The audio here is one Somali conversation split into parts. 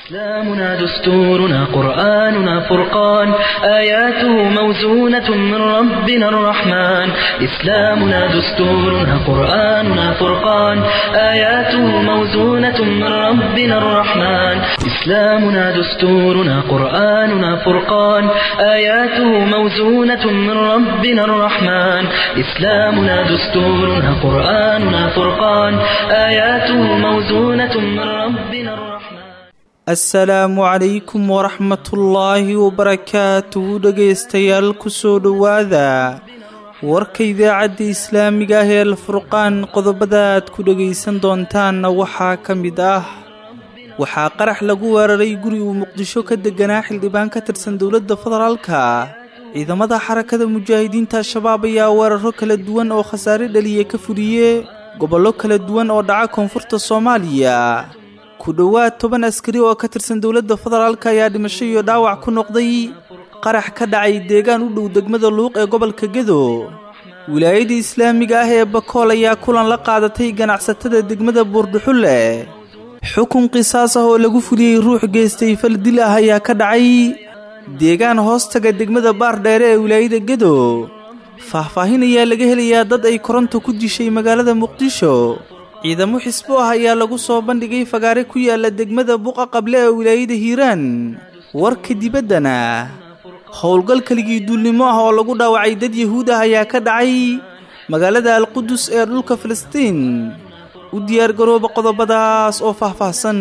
إسلامنا دستورنا قرآننا فرقان آياته موزونة من ربنا الرحمن إسلامنا دستورنا قرآننا فرقان آياته موزونة من ربنا الرحمن إسلامنا دستورنا قرآننا فرقان آياته موزونة من ربنا الرحمن إسلامنا دستورنا قرآننا فرقان آياته موزونة من ربنا الرحمن asalaamu calaykum waraxmatullaahi wabarakaatuhu dhegaystayaal kusoo dhowaada warka idaacadda islaamiga ah ee alfurqaan qodobada aad ku dhegaysan doontaanna waxaa ka mid ah waxaa qarax lagu weeraray guri uu muqdisho ka deganaa xildhibaan ka tirsan dowladda federaalka ciidamada xarakada mujaahidiinta al-shabaab ayaa weeraro kala duwan oo khasaare dhaliya ka fuliyey gobollo kala duwan oo dhaca koonfurta soomaaliya ku dhowaad 10 askari oo ka tirsan dowladda federaalka ayaa dhimasho iyo dhaawac ku noqday qarax ka dhacay deegaan u dhow degmada Luuq ee gobolka Gedo wilaayada islaamiga ah ee Bakool ayaa kulan la qaadatay ganacsatada degmada Buurdhuxule xukun qisaas ah oo lagu fuliyay ruux geystay fal dil ah ayaa ka dhacay deegaan hoostaga degmada Baardheere ee wilaayada Gedo faahfaahin ayaa laga helayaa dad ay koronto ku dishay magaalada Muqdisho ciidamo xisbo ah ayaa lagu soo bandhigay fagaare ku yaala degmada Buqa Qable ee wilaayada Hiiraan warka dibaddana howlgal kaligii duulnimo ah oo lagu dhaawacay dad Yahuud ah ayaa ka dhacay magaalada Al-Qudus ee dhulka Filistiin u diyaar garooba qodobadaas oo faahfaahsan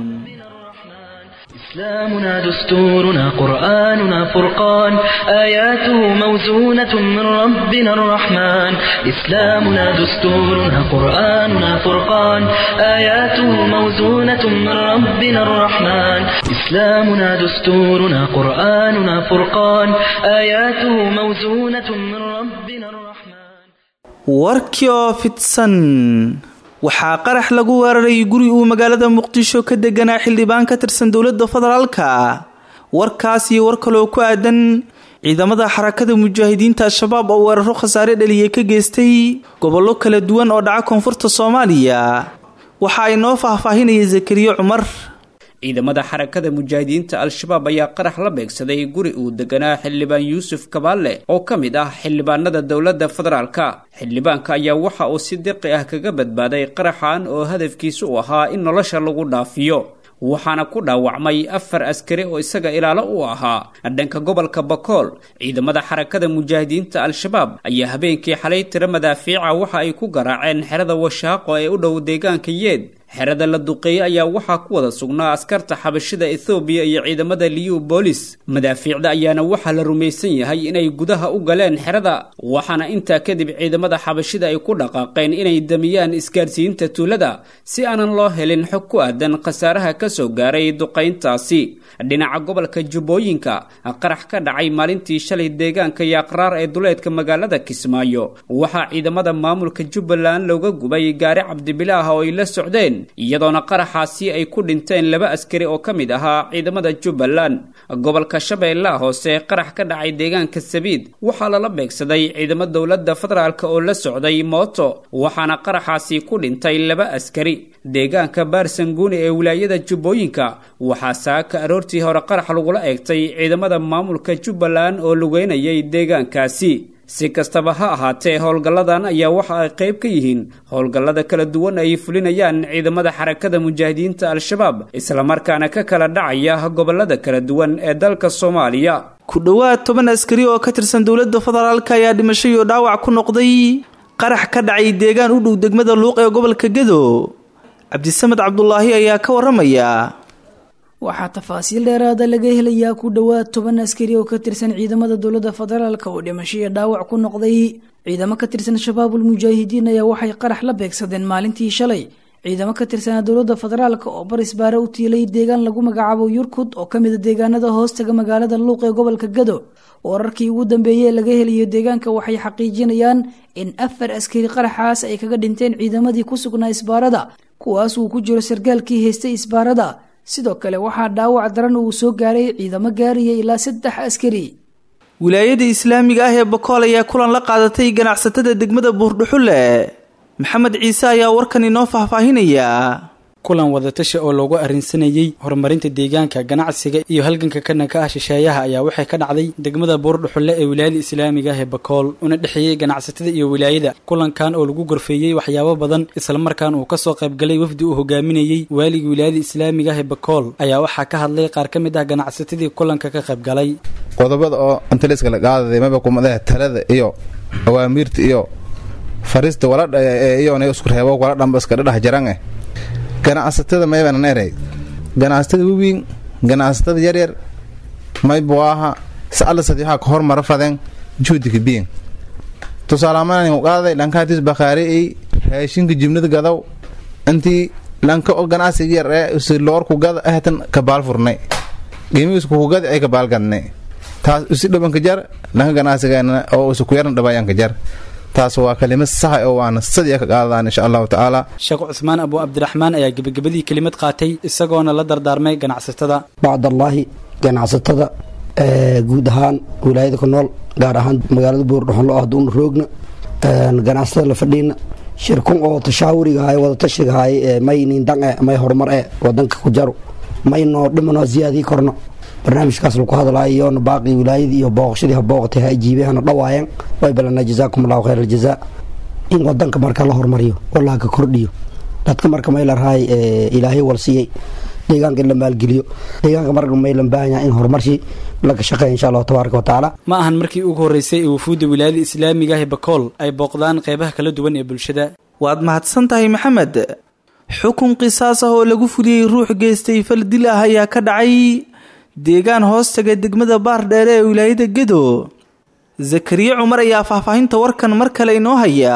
إسلامنا دستورنا قرآننا فرقان آياته موزونة من ربنا الرحمن إسلامنا دستورنا قرآننا فرقان آياته موزونة من ربنا الرحمن إسلامنا دستورنا قرآننا فرقان آياته موزونة من ربنا الرحمن warkio fitsan waxaa qarax lagu weeraray guri uu magaalada Muqdisho ka deganaa xildhibaan ka tirsan dowladda federaalka warkaas iyo war kale oo ku aadan ciidamada xarakada mujaahidiinta al-shabaab oo weeraro khasaare dhaliya ka geystay gobollo kala duwan oo dhaca koonfurta Soomaaliya waxa ay noo faahfaahinayay Zakariya Cumar ciidamada xarakada mujaahidiinta al-shabaab ayaa qarax la beegsaday guri uu deganaa xildhibaan Yuusuf Kabaale oo kamid ah xildhibaanada dowladda federaalka xildhibaanka ayaa waxa uu si diqi ah kaga badbaaday qaraxan oo hadafkiisu u ahaa in nolosha lagu dhaafiyo waxaana ku dhaawacmay 4 askari oo isaga ilaalo u ahaa dhanka gobolka Bakool ciidamada xarakada mujaahidiinta al-shabaab ayaa habeenkii xalay tiro madaafiica waxa ay ku garaaceen xerada Washaaqo ee u dhow deegaanka Yeed xerada la duqeeyay ayaa waxaa ku wada sugnaa askarta xabashida Ethiopia iyo ciidamada Liu Police madaafiicda ayaana waxa la rumaysan yahay inay gudaha u galeen xerada waxaana intaa kadib ciidamada xabashida ay ku dhaqaaqeen inay damiyaan isgaarsiinta tuulada si aanan loo helin xog ku aadan khasaaraha ka soo gaaray duqeyntaasi dhinaca gobolka Jubbooyinka qarax ka dhacay maalintii shalay deegaanka Yaqraar ee duleedka magaalada Kismaayo waxa ciidamada maamulka Jubbaland looga gubay gaari Cabdibilaah oo ay la socdeen iyadoona qaraxaasi ay ku dhinteen 2 askari oo kamid ahaa ciidamada Jubbaland gobolka Shabeellaha Hoose qarax ka dhacay deegaanka Sabiid waxa la beegsaday ciidamada dowladda federaalka oo la socday mooto waxaana qaraxaasi ku dhintay 2 askari deegaanka Baarsanguuni ee wilaayada Jubbooyinka waxa saaka aroortii hore qarax lagu la eegtay ciidamada maamulka Jubbaland oo lugeynayay deegaankaasi si kastaba ha ahaatee howlgalladan ayaa waxa ay qayb ka yihiin howlgallada kala duwan ay fulinayaan ciidamada xarakada mujaahidiinta al-shabaab isla markaana ka kala dhacaya gobolada kala duwan ee dalka Soomaaliya ku dhowaad 10 askari oo ka tirsan dowladda federaalka ayaa dhimasho iyo dhaawac ku noqday qarax ka dhacay deegaan u dhow degmada Luuq ee gobolka Gedo Cabdisamed Cabdullaahi ayaa ka waramaya waxaa tafaasiil dheeraad ah laga helayaa ku dhowaad 10 askari oo ka tirsan ciidamada dowladda federaalka oo dhimasho iyo dhaawac ku noqday ciidamo ka tirsan shabaabul mujaahidiin ayaa waxay qarax la beegsadeen maalintii shalay ciidamo ka tirsan dowladda federaalka oo barisbaare u tiilay deegaan lagu magacaabo Yurkud oo kamid ah deegaanada hoostaga magaalada Luuq ee gobolka Gedo wararkii ugu dambeeyay laga helayo deegaanka waxay xaqiijinayaan in 4 askari qaraxaas ay kaga dhinteen ciidamadii ku sugnaa isbaarada kuwaas uu ku jiro sargaalkii haystay isbaarada sidoo kale waxaa dhaawac daran uu soo gaaray ciidamo gaariya ilaa 3 askari wilaayada islaamiga ah ee Bakool ayaa kulan la qaadatay ganacsatada degmada Buurdhuxule maxamed ciise ayaa warkan inoo faahfaahinaya kulan wadatashi oo loogu arrinsanayay horumarinta deegaanka ganacsiga iyo halganka kananka ah shisheeyaha ayaa waxay ka dhacday degmada Buurdhuxulle ee wilaayada Islaamiga ah ee Bakool una dhexeeyay ganacsatada iyo wilaayada kulankan oo lagu gorfeeyay waxyaabo badan isla markaan uu ka soo qayb galay wafdi uu hogaaminayay waaliga wilaayada Islaamiga ah ee Bakool ayaa waxa ka hadlay qaar ka mid ah ganacsatadii kulanka ka qayb galay qodobada oo antaliska la qaaday maba ku madax talada iyo awaamirta iyo farista walaad iyo isku reebo wala dhanba iska dhax jaran ganacsatada meeban neeray ganacsatada weyn ganacsatada yaryar may buaha saala sadiixa ka hormar fadeen juudiga biin to salaamaan uu qaaday lankaadis bakhaari ay raashinka jibnada gadaw intii lanka oo ganacsiga yar ee loor ku gad ahtan ka baal furnay qiimihiisu ku gad ay ka baal gadnay taas si dhaban ka jar lanka ganacsiga oo isku yaran dhabayaan ka jar taas waa kalimad sax oo aan sadiya ka qaadaan insha Allah taala Sheekh Usmaan Abu Abdurrahmaan ayaa gabagabadii kalimad qaatay isagoona la dardaarmay ganacsatada bacdallahi ganacsatada guud ahaan wilaayada ku nool gaar ahaan magaalada Buurdhuxulle oo haduu roogna ganacsatada la fadhiina shirkun oo tashaawuriga ay wada tashiga ay may nin dhanga may horumar ee wadanka ku jaro may noo dhimano ziyaadii korno barnaamijkaas lagu hadlaayo baaqi wilaayada iyo booqashadii booqtay ay jiibeen dhawaayeen way balana jazaakumullahu khayral jazaa in wadanka marka la hormariyo wallahi ka kordhiyo dadka marka may la raay ilaahay walsiyay deegaanka la maalgeliyo deegaanka marka may la baahan in horumarshi laga shaqeeyo insha Allah tabaaraka wa taala ma ahan markii ugu horeysay ee wufuudda wilaayada Islaamiga ah ee Bakool ay booqdaan qaybaha kala duwan ee bulshada waad mahadsan tahay maxamed xukun qisaas ah oo lagu fuliyay ruux geystay fal dil ah ayaa ka dhacay deegaan hoostaga degmada Baardheere ee wilaayada Gedo Zakariya Umar ayaa faahfaahinta warkan mar kale inoo haya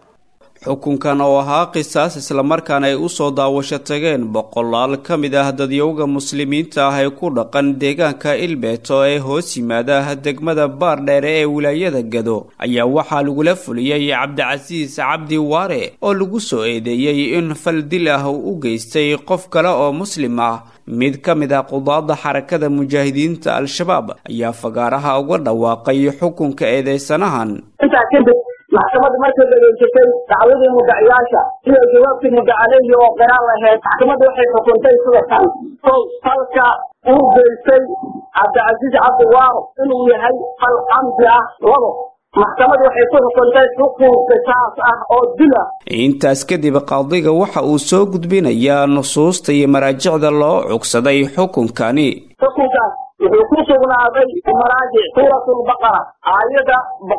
xukunkan oo ahaa qisaas isla markaana ay u soo daawasho tageen boqolaal ka mid ah dadyowga muslimiinta ah ee ku dhaqan deegaanka Ilbeeto ee hoos yimaada degmada Baardheere ee wilaayada Gedo ayaa waxaa lagula fuliyay Cabdicasiis Cabdi Waare oo lagu soo eedeeyay in fal dil ah uu geystay qof kale oo muslim ah mid ka mid ah qudaadda xarakada mujaahidiinta al-shabaab ayaa fagaaraha uga dhawaaqay xukunka eedeysanahan maxkamadda markay dhageysatay dacwadii muddaciyaasha iyo jawaabtii muddacalayhi oo qiraan lahayd maxkamadda waxay xukuntay sida tan falka uu geystay Cabdicasiis Cabdi Waare inuu yahay fal camdi ah labo maxkamadda waxay ku xukuntay xukun qisaas ah oo dila intaas kadib qaadiga waxa uu soo gudbinayaa nusuusta iyo maraajicda loo cugsaday xukunkani xukunkaas wuxuu ku sugnaaday maraajic suuratul baqara aayada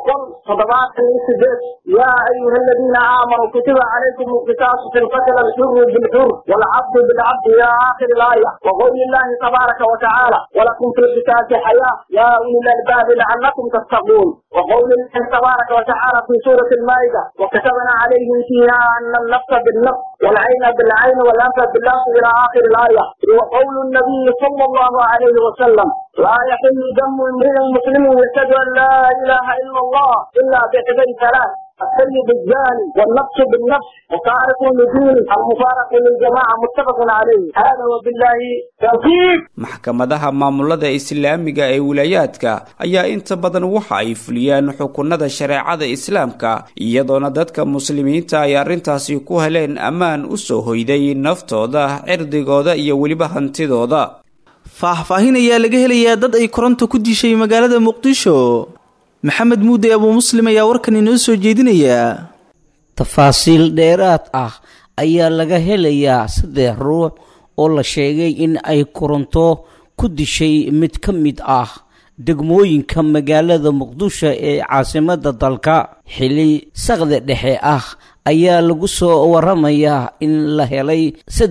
178 yaa ayuha alladina aamanuu kutiba calaykum alqisaasu fil qatl al-hurr bil-hurr wal-'abd bil-'abd ila aakhir al-aaya wa qawli llahi tabaaraka wa ta'ala wa lakum fil qisasi hayaa yaa ulil albab la'allakum tattaqun wa qawli llahi tabaaraka wa ta'ala fi surati al-ma'idah wa katabna alayhim fiha anna an-nafsa bin-nafs wal-'ayna bil-'ayn wal-anfa bil-anf ila aakhir al-aaya wa qawlu an-nabiy sallallahu alayhi wa sallam لا يحل دم امرئ مسلم يشهد ان لا اله الا الله الا بحدي ثلاث السيد الزاني والنفس بالنفس وتارك النجوم المفارق للجماعه متفق عليه هذا وبالله توفيق maxkamadaha maamulada islaamiga ee wilaayadka ayaa inta badan waxa ay fuliyaan xukunada shareecada islaamka iyadoona dadka muslimiinta ay arintaasi ku heleen amaan u soo hoyday naftooda cirdigooda iyo waliba hantidooda faahfaahin ayaa laga helayaa dad ay koronto ku dishay magaalada Muqdisho maxamed muude abu muslim ayaa warkan inoo soo jeedinaya tafaasiil dheeraad ah ayaa laga helayaa 3 ruux oo la sheegay in ay koronto ku dishay mid ka mid ah degmooyinka magaalada Muqdisho ee caasimadda dalka xili saqda dhexe ah ayaa lagu soo waramayaa in la helay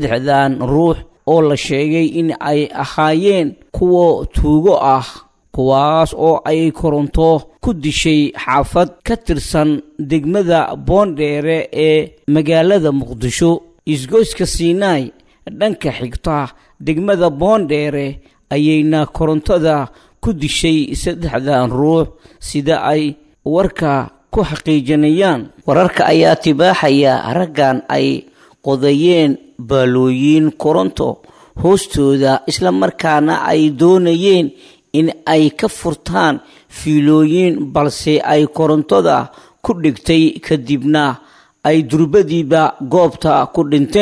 3 ruux oo la sheegay in ay ahaayeen kuwa tuugo ah kuwaas oo ay koronto ku dishay xaafad ka tirsan degmada Boondheere ee magaalada Muqdisho isgoyska Siinay dhanka xigta degmada Boondheere ayayna korontada ku dishay 3 ruux sida ay warka ku xaqiijinayaan wararka ayaa tibaaxaya raggan ay qodayeen balooyin koronto hoostooda isla markaana ay doonayeen in ay ka furtaan fiilooyin balse ay korontada ku dhigtay kadibna ay durbadiiba goobta ku dhinteen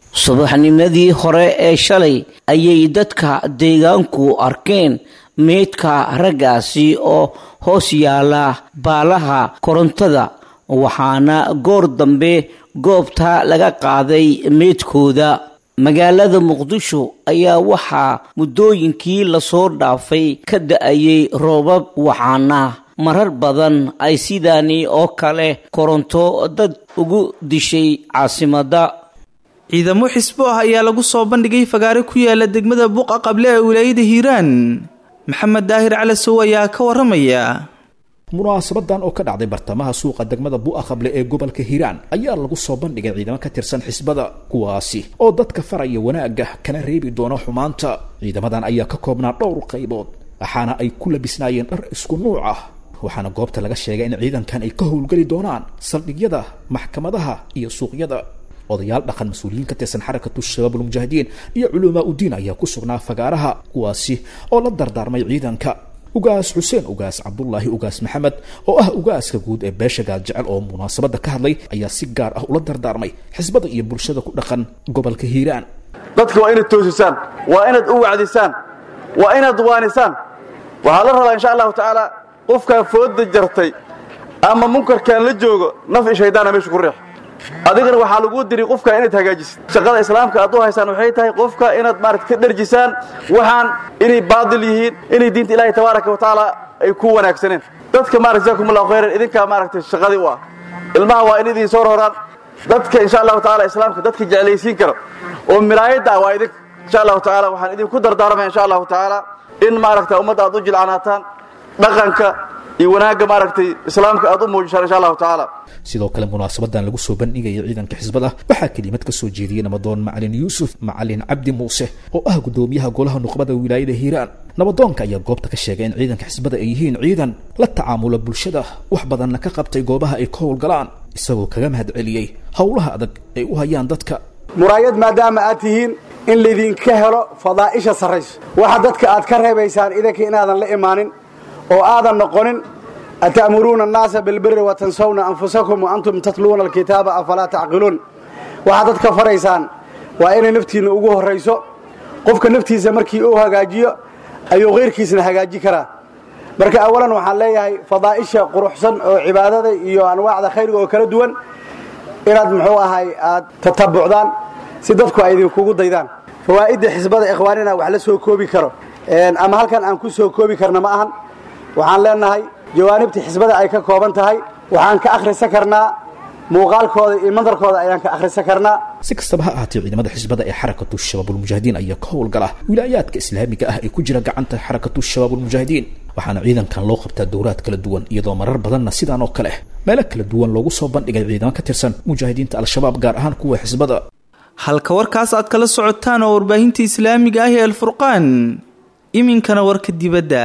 subaxnimadii hore ee shalay ayay dadka deegaanku arkeen meydka raggaasi oo hoos yaala baalaha korontada waxaana goor dambe goobta laga qaaday meydkooda magaalada muqdisho ayaa waxaa muddooyinkii lasoo dhaafay ka da-ayay roobab waxaana marar badan ay sidaani oo kale koronto dad ugu dishay caasimadda ciidamo xisbo ah ayaa lagu soo bandhigay fagaare ku yaala degmada buqa qable ee wilaayada hiiraan maxamed daahir calasow ayaa ka waramaya munaasabadan oo ka dhacday bartamaha suuqa degmada bu'a qable ee gobolka hiiraan ayaa lagu soo bandhigay ciidamo ka tirsan xisbada kuwaasi oo dadka faraya wanaagga kana reebi doona xumaanta ciidamadan ayaa ka koobnaa dhowr qaybood waxaana ay ku labisnaayeen dhar isku nuuc ah waxaana goobta laga sheegay in ciidankan ay ka howlgeli doonaan saldhigyada maxkamadaha iyo suuqyada odayaal dhaqan mas-uuliyiin ka tirsan xarakatu shabaabul mujaahidiin iyo culumaa udiin ayaa ku sugnaa fagaaraha kuwaasi oo la dardaarmay ciidanka ugaas xuseen ugaas cabdullaahi ugaas maxamed oo ah ugaaska guud ee beesha gaaljecel oo munaasabada ka hadlay ayaa si gaar ah ula dardaarmay xisbada iyo bulshada ku dhaqan gobolka hiiraan dadka waa inaad toosisaan waa inaad u wacdisaan waa inaad waanisaan waxaa la rabaa insha allahu tacaala qofkaa fooda jartay ama munkarkaan la joogo naf i shaydaana meesha ku riix adigana waxaa lagu diri qofka inaad hagaajisid shaqada islaamka aad u haysaan waxay tahay qofka inaad maaragta ka dharjisaan waxaan inay baadil yihiin inay diinta ilaahay tabaaraka wa tacaala ay ku wanaagsaneen dadka maaragta jazakumullahu khayran idinkaa maaragtay shaqadii u ah ilmaha waa in idin soo roraan dadka insha allahu tacaala islaamka dadka jeclaysiin karo oo miraayadda ah waa idinka insha allahu tacaala waxaan idinku dardaarmaya insha allahu tacaala in maaragta ummadda aad u jilcanaataan dhaqanka iyo wanaagga maaragtay islaamka aad u muujisaan insha allahu tacaala sidoo kale munaasabadan lagu soo bandhigaya ciidanka xisbada waxaa kelimad ka soo jeediyey nabadoon macalin yuusuf macalin cabdi muuse oo ah gudoomiyaha golaha nuqbada wilaayada hiiraan nabadoonka ayaa goobta ka sheegay in ciidanka xisbada ay yihiin ciidan la tacaamula bulshada wax badanna ka qabtay goobaha ay ka howlgalaan isagoo kaga mahad celiyey howlaha adag ay u hayaan dadka muraayad maadaama aad tihiin in laydinka helo fadaa'isha sarrayso waxa dadka aad ka reebaysaan idinka inaadan la imaanin oo aadan noqonin ata'muruuna annaasa bilbiri watansawna anfusakum wa antum tatluuna alkitaaba afalaa tacqiluun waxaad dadka faraysaan waa inay naftiinna ugu horrayso qofka naftiisa markii uu hagaajiyo ayuu kayrkiisna hagaaji karaa marka awalan waxaan leeyahay fadaa'isha quruxsan oo cibaadada iyo anwaacda khayriga oo kala duwan inaad muxuu ahay aad tatabucdaan si dadku ay idinkugu daydaan fawaa'idda xisbada ikhwaanina wax la soo koobi karo ama halkan aan ku soo koobi karna ma ahan waxaan leenahay jawaanibta xisbada ay ka kooban tahay waxaan ka akhrisan karnaa muuqaalkooda iyo mandarkooda ayaan ka akhrisan karnaa si kastaba ha ahaatee ciidamada xisbada ee xarakatu shabaabul mujaahidiin ayaa ka howlgala wilaayaadka islaamiga ah ee ku jira gacanta xarakatu shabaabul mujaahidiin waxaana ciidankan loo qabtaa dowraad kala duwan iyadoo marar badanna sidaan oo kale meelo kala duwan loogu soo bandhigay ciidamo ka tirsan mujaahidiinta al-shabaab gaar ahaan kuwa xisbada halka warkaas aad kala socotaan oo warbaahinta islaamiga ah ee alfurqaan iminkana warka dibadda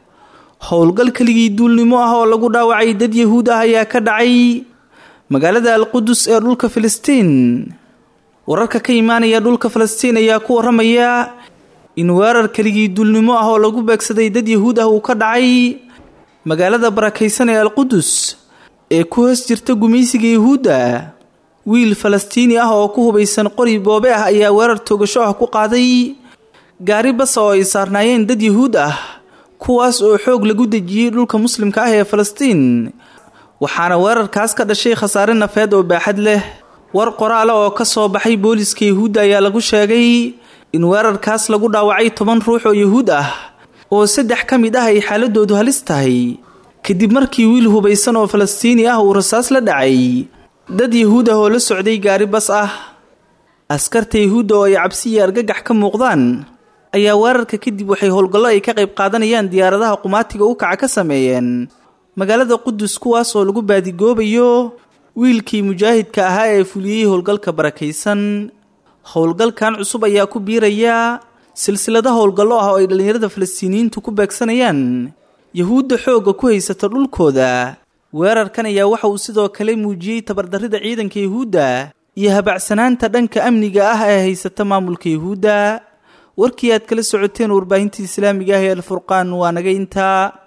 howlgal keligii duulnimo ah oo lagu dhaawacay dad yahuud ah ayaa ka dhacay magaalada alqudus ee dhulka filistiin wararka ka imaanaya dhulka filistiin ayaa ku waramaya in weerar keligii duulnimo ah oo lagu beegsaday dad yahuud ah uu ka dhacay magaalada barakaysan ee alqudus ee ku hoos jirta gumaysiga yahuudda wiil falastiini ah oo ku hubaysan qori boobe ah ayaa weerar toogasho ah ku qaaday gaari bas oo ay saarnaayeen dad yahuud ah kuwaas oo xoog lagu dejiyey dhulka muslimka ah ee falastiin waxaana weerarkaas ka dhashay khasaare nafeed oo baaxad leh war qoraale oo ka soo baxay booliska yahuudda ayaa lagu sheegay in weerarkaas lagu dhaawacay 10 ruux oo yahuud ah oo 3 ka mid ah ay xaaladoodu halis tahay kadib markii wiil hubaysan oo falastiini ah uu rasaas la dhacay dad yahuud ah oo la socday gaari bas ah askarta yahuudda oo ay cabsi iyo argagax ka muuqdaan ayaa weerarka kadib waxay howlgallo ay ka qayb qaadanayaan diyaaradaha qumaatiga u kaca ka sameeyeen magaalada qudus kuwaas oo lagu baadigoobayo wiilkii mujaahidka ahaa ee fuliyey howlgalka barakaysan howlgalkan cusub ayaa ku biiraya silsilada howlgallo ah oo ay dhallinyarada falastiiniyiintu ku beegsanayaan yahuudda xoogga ku haysata dhulkooda weerarkan ayaa waxa uu sidoo kale muujiyey tabardarrida ciidanka yahuudda iyo habacsanaanta dhanka amniga ah ee haysata maamulka yahuudda warkii aad kala socoteen warbaahinta islaamiga ah ee alfurqaan waa naga intaa